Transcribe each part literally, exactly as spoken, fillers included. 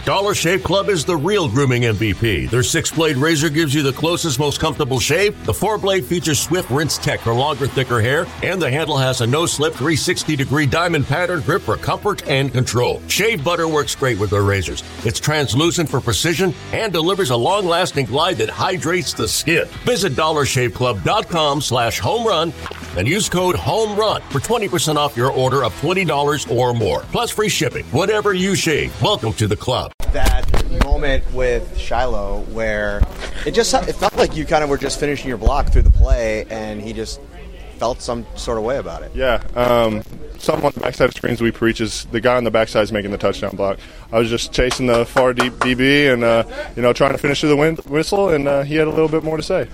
Dollar Shave Club is the real grooming M V P. Their six-blade razor gives you the closest, most comfortable shave. The four-blade features Swift Rinse Tech for longer, thicker hair, and the handle has a no-slip three hundred sixty degree diamond pattern grip for comfort and control. Shave butter works great with their razors. It's translucent for precision and delivers a long-lasting glide that hydrates the skin. Visit dollar shave club dot com slash home run and use code HOMERUN for twenty percent off your order of twenty dollars or more, plus free shipping. Whatever you shave, welcome to the club. That moment with Shiloh where it just it felt like you kind of were just finishing your block through the play, and he just felt some sort of way about it. Yeah, um, something on the backside of screens we preach is the guy on the backside is making the touchdown block. I was just chasing the far deep D B and uh, you know trying to finish through the wind, whistle, and uh, he had a little bit more to say.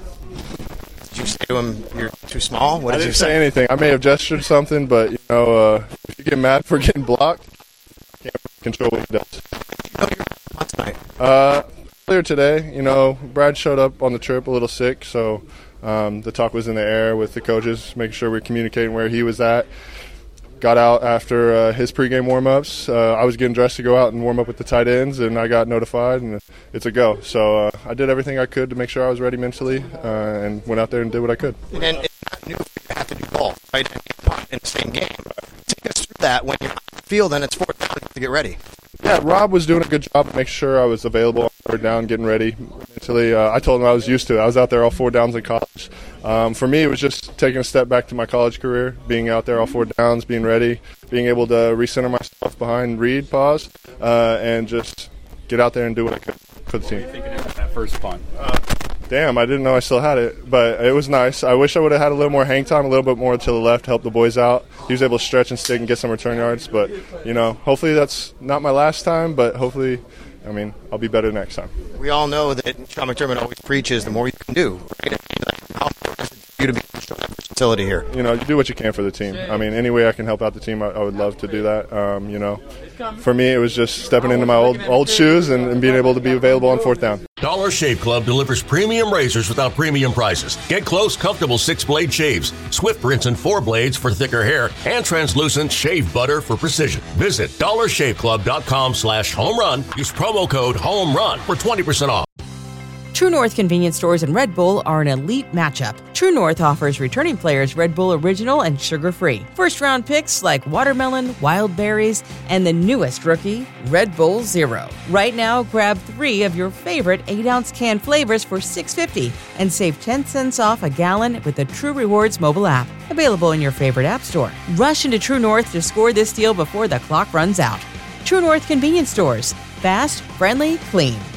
Did you say to him, "You're too small"? What did I didn't you say say? anything. I may have gestured something, but you know, uh, if you get mad for getting blocked, you can't control what he does. You know you're on tonight. Uh, earlier today, you know, Brad showed up on the trip a little sick, so um, the talk was in the air with the coaches, making sure we're communicating where he was at. Got out after uh, his pregame warm-ups. Uh, I was getting dressed to go out and warm up with the tight ends, and I got notified, and it's a go. So uh, I did everything I could to make sure I was ready mentally, uh, and went out there and did what I could. And then it's not new for you to have to do both, right? And get punt in the same game. Take us through that. When you're on the field and it's fourth down, you have to get ready. Yeah, Rob was doing a good job of making sure I was available on third down, getting ready mentally. Uh, I told him I was used to it. I was out there all four downs in college. Um, for me, it was just taking a step back to my college career, being out there all four downs, being ready, being able to recenter myself behind read, pause, uh, and just get out there and do what I could for the team. What are you thinking about that first punt? Uh, damn, I didn't know I still had it, but it was nice. I wish I would have had a little more hang time, a little bit more to the left, help the boys out. He was able to stretch and stick and get some return yards, but, you know, hopefully that's not my last time, but hopefully, I mean, I'll be better next time. We all know that Sean McDermott always preaches the more you can do, right? How important is it for you to be show that versatility here? You know, you do what you can for the team. I mean, any way I can help out the team, I, I would love to do that. Um, you know, for me, it was just stepping into my old old shoes and, and being able to be available on fourth down. Dollar Shave Club delivers premium razors without premium prices. Get close, comfortable six-blade shaves, Swift Rinse and four blades for thicker hair, and translucent shave butter for precision. Visit dollar shave club dot com slash home run. Use promo code HOMERUN for twenty percent off. True North convenience stores and Red Bull are an elite matchup. True North offers returning players Red Bull Original and sugar-free. First-round picks like watermelon, wild berries, and the newest rookie, Red Bull Zero. Right now, grab three of your favorite eight-ounce can flavors for six dollars and fifty cents and save ten cents off a gallon with the True Rewards mobile app. Available in your favorite app store. Rush into True North to score this deal before the clock runs out. True North convenience stores. Fast, friendly, clean.